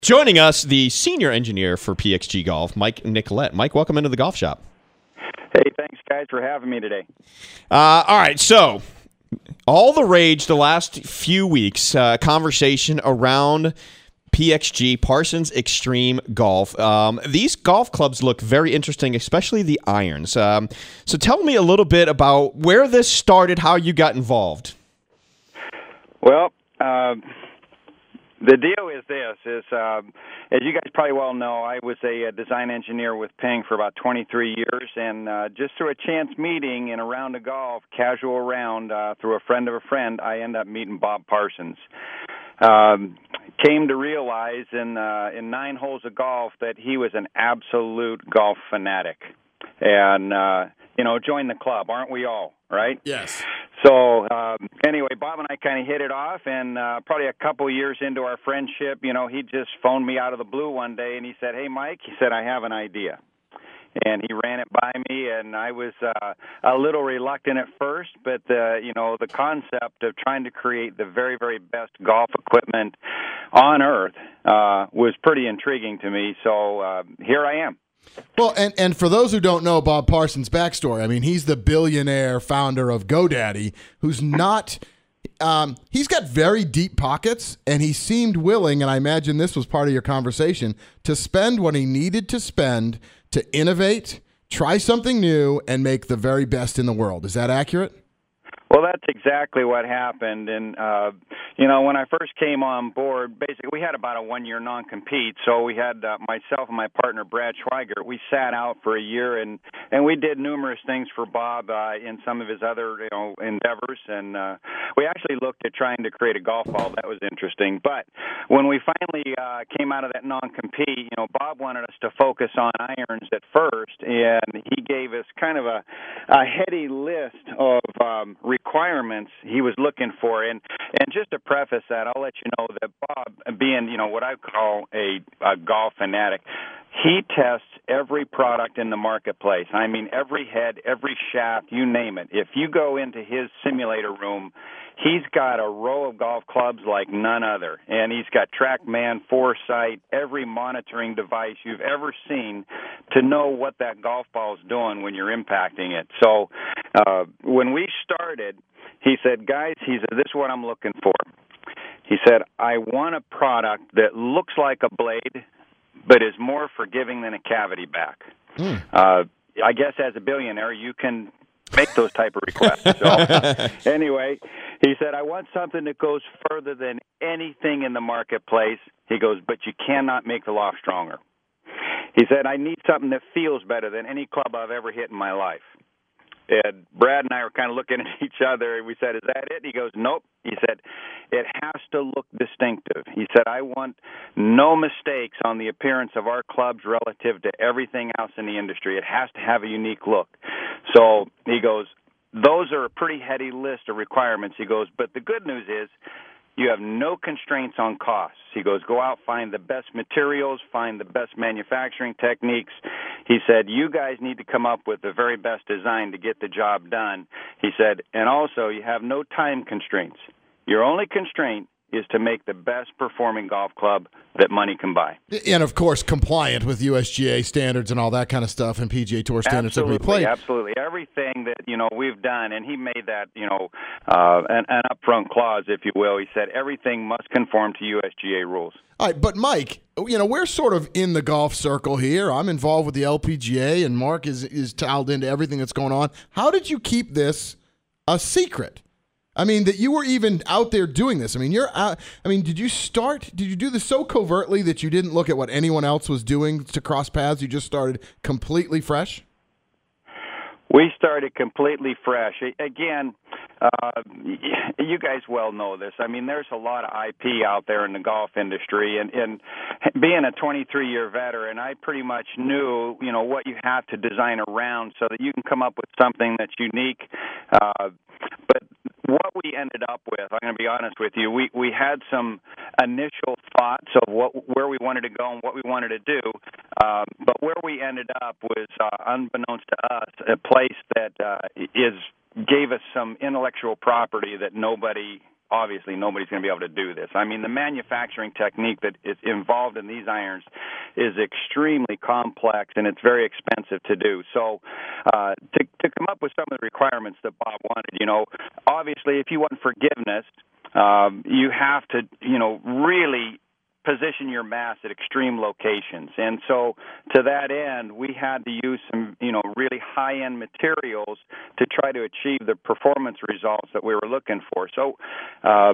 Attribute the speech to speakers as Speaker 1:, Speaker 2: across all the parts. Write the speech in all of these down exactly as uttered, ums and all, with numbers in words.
Speaker 1: Joining us, the senior engineer for P X G Golf, Mike Nicolette. Mike, welcome into the golf shop.
Speaker 2: Hey, thanks, guys, for having me today.
Speaker 1: Uh, all right, so all the rage the last few weeks, uh, conversation around P X G, Parsons Extreme Golf. Um, these golf clubs look very interesting, especially the irons. Um, so tell me a little bit about where this started, how you got involved.
Speaker 2: Well, uh, the deal is this, is uh, as you guys probably well know, I was a, a design engineer with Ping for about twenty-three years, and uh, just through a chance meeting in a round of golf, casual round, uh, through a friend of a friend, I ended up meeting Bob Parsons. Um, came to realize in uh, in nine holes of golf that he was an absolute golf fanatic. And, uh, you know, join the club, aren't we all, right?
Speaker 3: Yes.
Speaker 2: So, um, anyway, Bob and I kind of hit it off, and uh, probably a couple years into our friendship, you know, he just phoned me out of the blue one day, and he said, "Hey, Mike," he said, "I have an idea." And he ran it by me, and I was uh, a little reluctant at first, but, uh, you know, the concept of trying to create the very, very best golf equipment on earth uh, was pretty intriguing to me, so uh, here I am.
Speaker 3: Well, and, and for those who don't know Bob Parsons' backstory, I mean, he's the billionaire founder of GoDaddy, who's not um, – he's got very deep pockets, and he seemed willing, and I imagine this was part of your conversation, to spend what he needed to spend to innovate, try something new, and make the very best in the world. Is that accurate?
Speaker 2: Well, that's exactly what happened. And, uh, you know, when I first came on board, basically we had about a one-year non-compete. So we had uh, myself and my partner, Brad Schweigert. We sat out for a year, and, and we did numerous things for Bob uh, in some of his other, you know, endeavors. And uh, we actually looked at trying to create a golf ball. That was interesting. But when we finally uh, came out of that non-compete, you know, Bob wanted us to focus on irons at first, and he gave us kind of a, a heady list of um, requirements he was looking for. And and just to preface that, I'll let you know that Bob, being, you know, what I call a, a golf fanatic, he tests every product in the marketplace. I mean, every head, every shaft, you name it. If you go into his simulator room, he's got a row of golf clubs like none other. And he's got TrackMan, Foresight, every monitoring device you've ever seen to know what that golf ball is doing when you're impacting it. So uh, when we started, he said, "Guys," he said, "this is what I'm looking for." He said, "I want a product that looks like a blade but is more forgiving than a cavity back." Mm. Uh, I guess as a billionaire, you can make those type of requests. So anyway, he said, "I want something that goes further than anything in the marketplace." He goes, "But you cannot make the loft stronger." He said, "I need something that feels better than any club I've ever hit in my life." And Brad and I were kind of looking at each other, and we said, "Is that it?" He goes, "Nope." He said, "It has to look distinctive." He said, "I want no mistakes on the appearance of our clubs relative to everything else in the industry. It has to have a unique look." So he goes, "Those are a pretty heady list of requirements." He goes, "But the good news is you have no constraints on costs." He goes, "Go out, find the best materials, find the best manufacturing techniques." He said, "You guys need to come up with the very best design to get the job done." He said, "And also you have no time constraints. Your only constraint is to make the best performing golf club that money can buy."
Speaker 3: And, of course, compliant with U S G A standards and all that kind of stuff and P G A Tour standards
Speaker 2: absolutely,
Speaker 3: that we play.
Speaker 2: Absolutely. Everything that, you know, we've done, and he made that, you know, uh, an, an upfront clause, if you will. He said everything must conform to U S G A rules.
Speaker 3: All right, but Mike, you know, we're sort of in the golf circle here. I'm involved with the L P G A, and Mark is, is tiled into everything that's going on. How did you keep this a secret? I mean, that you were even out there doing this. I mean, you're out, I mean, did you start, did you do this so covertly that you didn't look at what anyone else was doing to cross paths? You just started completely fresh?
Speaker 2: We started completely fresh. Again, uh, you guys well know this. I mean, there's a lot of I P out there in the golf industry, and, and being a twenty-three-year veteran, I pretty much knew, you know, what you have to design around so that you can come up with something that's unique. Uh, but what we ended up with, I'm going to be honest with you, we, we had some initial thoughts of what where we wanted to go and what we wanted to do, um, but where we ended up was, uh, unbeknownst to us, a place that uh, is gave us some intellectual property that nobody, obviously nobody's going to be able to do this. I mean, the manufacturing technique that is involved in these irons is extremely complex, and it's very expensive to do. So uh, to, to come up with some of the requirements that Bob wanted, you know, obviously if you want forgiveness, um, you have to, you know, really position your mass at extreme locations. And so to that end, we had to use some, you know, really high-end materials to try to achieve the performance results that we were looking for. So uh,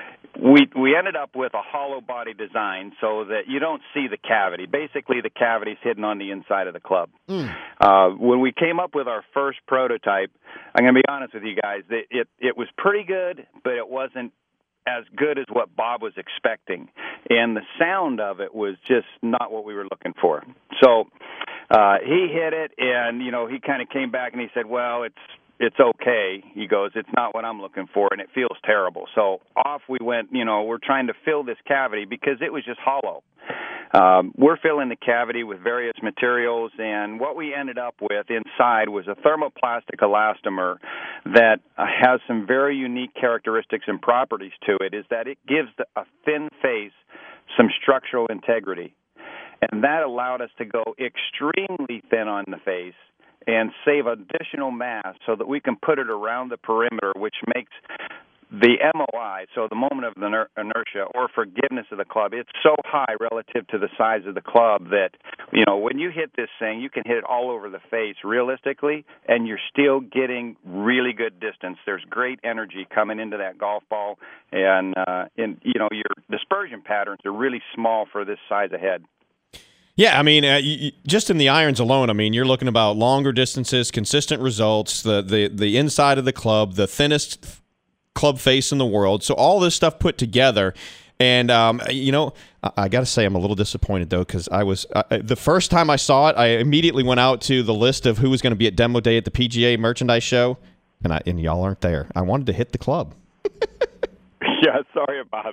Speaker 2: we we ended up with a hollow body design so that you don't see the cavity. Basically, the cavity is hidden on the inside of the club. Mm. Uh, when we came up with our first prototype, I'm going to be honest with you guys, it, it, it was pretty good, but it wasn't as good as what Bob was expecting. And the sound of it was just not what we were looking for. So uh, he hit it, and, you know, he kind of came back and he said, well, it's it's okay. He goes, it's not what I'm looking for, and it feels terrible. So off we went, you know, we're trying to fill this cavity because it was just hollow. Um, we're filling the cavity with various materials, and what we ended up with inside was a thermoplastic elastomer that uh, has some very unique characteristics and properties to it, is that it gives the, a thin face some structural integrity. And that allowed us to go extremely thin on the face and save additional mass so that we can put it around the perimeter, which makes the M O I, so the moment of the inertia or forgiveness of the club, it's so high relative to the size of the club that, you know, when you hit this thing, you can hit it all over the face realistically, and you're still getting really good distance. There's great energy coming into that golf ball, and, uh, and you know, your dispersion patterns are really small for this size of head.
Speaker 1: Yeah, I mean, uh, you, just in the irons alone, I mean, you're looking about longer distances, consistent results, the the, the inside of the club, the thinnest club face in the world. So all this stuff put together, and um, you know, I, I got to say I'm a little disappointed though, because I was uh, the first time I saw it, I immediately went out to the list of who was going to be at demo day at the P G A merchandise show, and I and y'all aren't there. I wanted to hit the club.
Speaker 2: Yeah, sorry about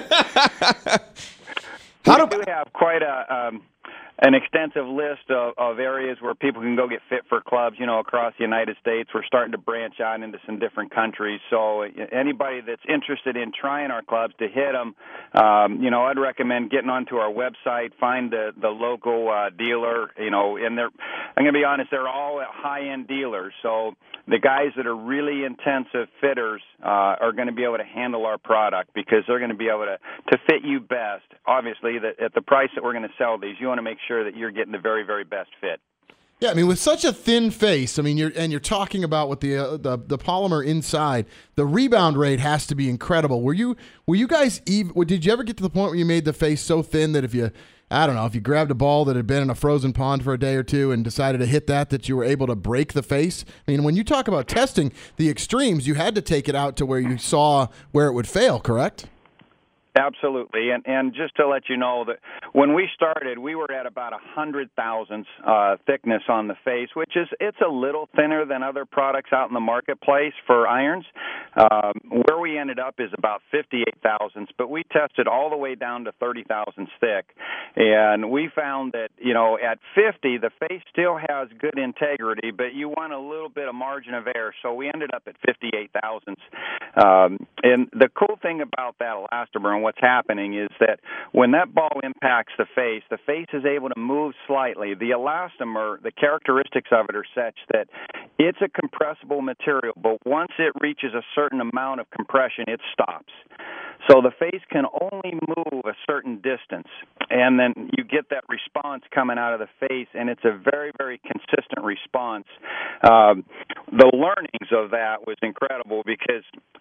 Speaker 2: that. How do we do have quite a um, an extensive list of, of areas where people can go get fit for clubs, you know, across the United States. We're starting to branch out into some different countries. So anybody that's interested in trying our clubs to hit them, um, you know, I'd recommend getting onto our website, find the, the local uh, dealer, you know, and they're, I'm going to be honest, they're all high-end dealers. So the guys that are really intensive fitters uh, are going to be able to handle our product because they're going to be able to, to fit you best. Obviously, that at the price that we're going to sell these, you want to make sure that you're getting the very, very best fit.
Speaker 3: Yeah, I mean, with such a thin face, I mean, you're and you're talking about with the uh, the, the polymer inside, the rebound rate has to be incredible. Were you were you guys even? Did you ever get to the point where you made the face so thin that if you, I don't know, if you grabbed a ball that had been in a frozen pond for a day or two and decided to hit that, that you were able to break the face? I mean, when you talk about testing the extremes, you had to take it out to where you saw where it would fail, correct?
Speaker 2: Absolutely, and and just to let you know that when we started, we were at about a hundred thousandths uh, thickness on the face, which is it's a little thinner than other products out in the marketplace for irons. Um, where we ended up is about fifty-eight thousandths, but we tested all the way down to thirty thousandths thick, and we found that you know at fifty the face still has good integrity, but you want a little bit of margin of error, so we ended up at fifty-eight thousandths. Um, and the cool thing about that elastomer and what's happening is that when that ball impacts the face, the face is able to move slightly. The elastomer, the characteristics of it are such that it's a compressible material, but once it reaches a certain amount of compression, it stops. So the face can only move a certain distance, and then you get that response coming out of the face, and it's a very, very consistent response. Um, the learnings of that was incredible because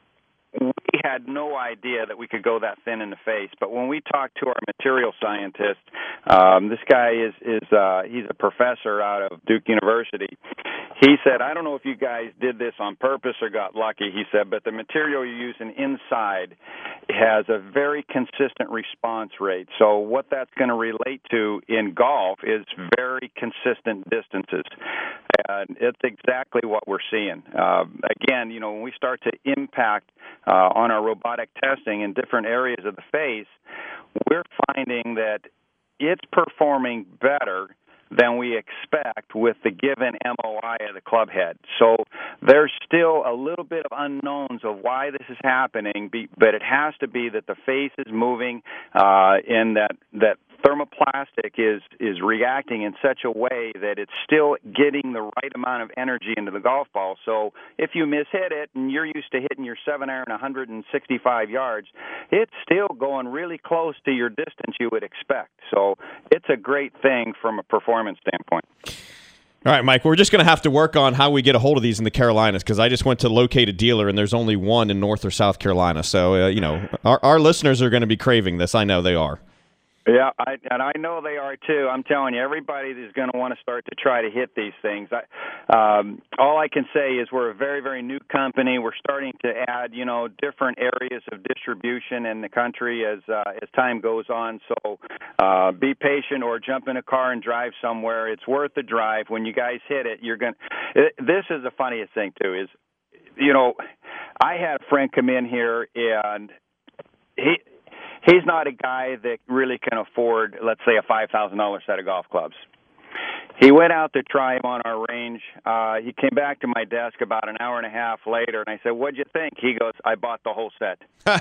Speaker 2: we had no idea that we could go that thin in the face, but when we talked to our material scientist, um, this guy is is uh, he's a professor out of Duke University. He said, I don't know if you guys did this on purpose or got lucky, he said, but the material you're using inside has a very consistent response rate. So what that's going to relate to in golf is very consistent distances. And it's exactly what we're seeing. Uh, again, you know, when we start to impact uh, on our robotic testing in different areas of the face, we're finding that it's performing better than we expect with the given M O I of the club head. So there's still a little bit of unknowns of why this is happening, but it has to be that the face is moving uh, and that, that thermoplastic is, is reacting in such a way that it's still getting the right amount of energy into the golf ball. So if you mishit it and you're used to hitting your seven iron one hundred sixty-five yards, it's still going really close to your distance you would expect. So it's a great thing from a performance standpoint.
Speaker 1: All right, Mike, we're just going to have to work on how we get a hold of these in the Carolinas, because I just went to locate a dealer, and there's only one in North or South Carolina. So, uh, you know, our, our listeners are going to be craving this. I know they are.
Speaker 2: Yeah, I, and I know they are too. I'm telling you, everybody is going to want to start to try to hit these things. I, um, all I can say is we're a very, very new company. We're starting to add, you know, different areas of distribution in the country as uh, as time goes on. So uh, be patient, or jump in a car and drive somewhere. It's worth the drive. When you guys hit it, you're going. This is the funniest thing too. Is, you know, I had a friend come in here and he. He's not a guy that really can afford, let's say, a five thousand dollars set of golf clubs. He went out to try them on our range. Uh, he came back to my desk about an hour and a half later, and I said, "What'd you think?" He goes, "I bought the whole set."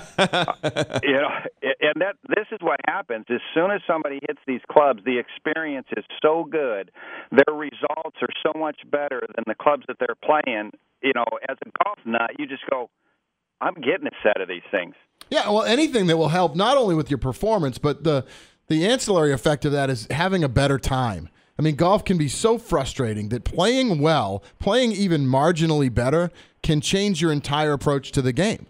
Speaker 2: uh, you know, and that this is what happens. As soon as somebody hits these clubs, the experience is so good. Their results are so much better than the clubs that they're playing. You know, as a golf nut, you just go, "I'm getting a set of these things."
Speaker 3: Yeah, well, anything that will help not only with your performance, but the the ancillary effect of that is having a better time. I mean, golf can be so frustrating that playing well, playing even marginally better, can change your entire approach to the game.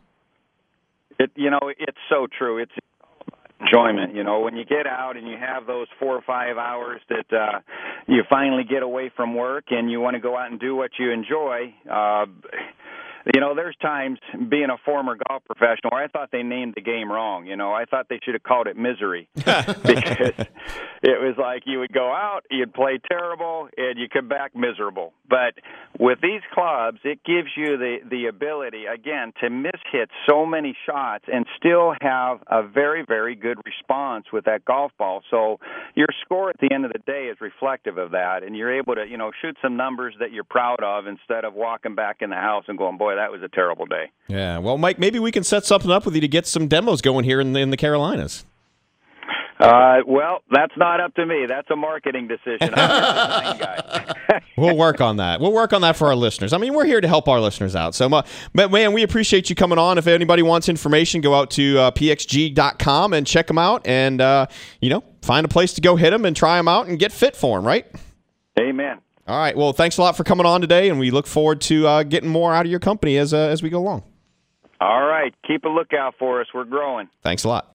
Speaker 2: It, you know, it's so true. It's enjoyment. You know, when you get out and you have those four or five hours that uh, you finally get away from work and you want to go out and do what you enjoy. Uh, You know, there's times, being a former golf professional, where I thought they named the game wrong. You know, I thought they should have called it misery, because it was like you would go out, you'd play terrible, and you come back miserable. But with these clubs, it gives you the, the ability, again, to miss-hit so many shots and still have a very, very good response with that golf ball. So your score at the end of the day is reflective of that, and you're able to, you know, shoot some numbers that you're proud of instead of walking back in the house and going, boy, that was a terrible day.
Speaker 1: Yeah, well, Mike, maybe we can set something up with you to get some demos going here in the, in the Carolinas.
Speaker 2: Uh, well, that's not up to me. That's a marketing decision. I'm just a design guy.
Speaker 1: We'll work on that. We'll work on that for our listeners. I mean, we're here to help our listeners out. So, but man, we appreciate you coming on. If anybody wants information, go out to uh, p x g dot com and check them out, and uh, you know, find a place to go hit them and try them out and get fit for them. Right?
Speaker 2: Amen.
Speaker 1: All right. Well, thanks a lot for coming on today, and we look forward to uh, getting more out of your company as uh, as we go along.
Speaker 2: All right. Keep a lookout for us. We're growing.
Speaker 1: Thanks a lot.